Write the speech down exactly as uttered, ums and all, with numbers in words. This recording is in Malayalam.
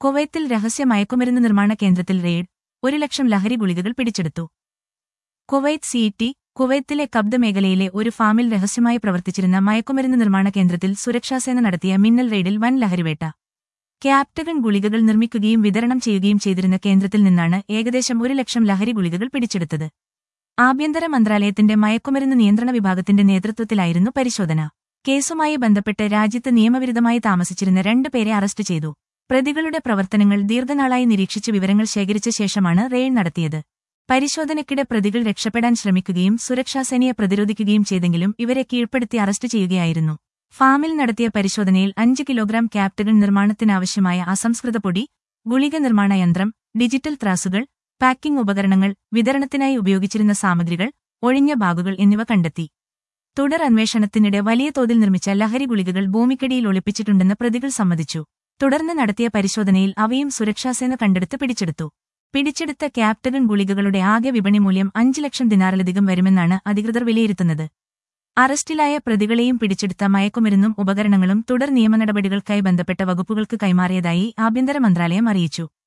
കുവൈത്തിൽ രഹസ്യ മയക്കുമരുന്ന് നിർമ്മാണ കേന്ദ്രത്തിൽ റെയ്ഡ് ഒരു ലക്ഷം ലഹരി ഗുളികകൾ പിടിച്ചെടുത്തു. കുവൈത്ത് സിറ്റി കുവൈത്തിലെ കബ്ദ മേഖലയിലെ ഒരു ഫാമിൽ രഹസ്യമായി പ്രവർത്തിച്ചിരുന്ന മയക്കുമരുന്ന് നിർമ്മാണ കേന്ദ്രത്തിൽ സുരക്ഷാസേന നടത്തിയ മിന്നൽ റെയ്ഡിൽ വൻ ലഹരിവേട്ട. ക്യാപ്റ്റഗൺ ഗുളികകൾ നിർമ്മിക്കുകയും വിതരണം ചെയ്യുകയും ചെയ്തിരുന്ന കേന്ദ്രത്തിൽ നിന്നാണ് ഏകദേശം ഒരു ലക്ഷം ലഹരി ഗുളികകൾ പിടിച്ചെടുത്തത്. ആഭ്യന്തര മന്ത്രാലയത്തിന്റെ മയക്കുമരുന്ന് നിയന്ത്രണ വിഭാഗത്തിന്റെ നേതൃത്വത്തിലായിരുന്നു പരിശോധന. കേസുമായി ബന്ധപ്പെട്ട് രാജ്യത്ത് നിയമവിരുദ്ധമായി താമസിച്ചിരുന്ന രണ്ട് പേരെ അറസ്റ്റ് ചെയ്തു. പ്രതികളുടെ പ്രവർത്തനങ്ങൾ ദീർഘനാളായി നിരീക്ഷിച്ച് വിവരങ്ങൾ ശേഖരിച്ച ശേഷമാണ് റെയ്ഡ് നടത്തിയത്. പരിശോധനയ്ക്കിടെ പ്രതികൾ രക്ഷപ്പെടാൻ ശ്രമിക്കുകയും സുരക്ഷാസേനയെ പ്രതിരോധിക്കുകയും ചെയ്തെങ്കിലും ഇവരെ കീഴ്പ്പെടുത്തി അറസ്റ്റ് ചെയ്യുകയായിരുന്നു. ഫാമിൽ നടത്തിയ പരിശോധനയിൽ അഞ്ച് കിലോഗ്രാം ക്യാപ്റ്റഗൺ നിർമ്മാണത്തിനാവശ്യമായ അസംസ്കൃത പൊടി, ഗുളിക നിർമ്മാണ യന്ത്രം, ഡിജിറ്റൽ ത്രാസുകൾ, പാക്കിംഗ് ഉപകരണങ്ങൾ, വിതരണത്തിനായി ഉപയോഗിച്ചിരുന്ന സാമഗ്രികൾ, ഒഴിഞ്ഞ ബാഗുകൾ എന്നിവ കണ്ടെത്തി. തുടർ അന്വേഷണത്തിനിടെ വലിയ തോതിൽ നിർമ്മിച്ച ലഹരി ഗുളികകൾ ഭൂമിക്കടിയിൽ ഒളിപ്പിച്ചിട്ടുണ്ടെന്ന് പ്രതികൾ സമ്മതിച്ചു. തുടർന്ന് നടത്തിയ പരിശോധനയിൽ അവയും സുരക്ഷാസേന കണ്ടെടുത്ത് പിടിച്ചെടുത്തു. പിടിച്ചെടുത്ത ക്യാപ്റ്റഗൺ ഗുളികകളുടെ ആകെ വിപണി മൂല്യം അഞ്ച് ലക്ഷം ദിനാറിലധികം വരുമെന്നാണ് അധികൃതർ വിലയിരുത്തുന്നത്. അറസ്റ്റിലായ പ്രതികളെയും പിടിച്ചെടുത്ത മയക്കുമരുന്നും ഉപകരണങ്ങളും തുടർ നിയമനടപടികൾക്കായി ബന്ധപ്പെട്ട വകുപ്പുകൾക്ക് കൈമാറിയതായി ആഭ്യന്തര മന്ത്രാലയം അറിയിച്ചു.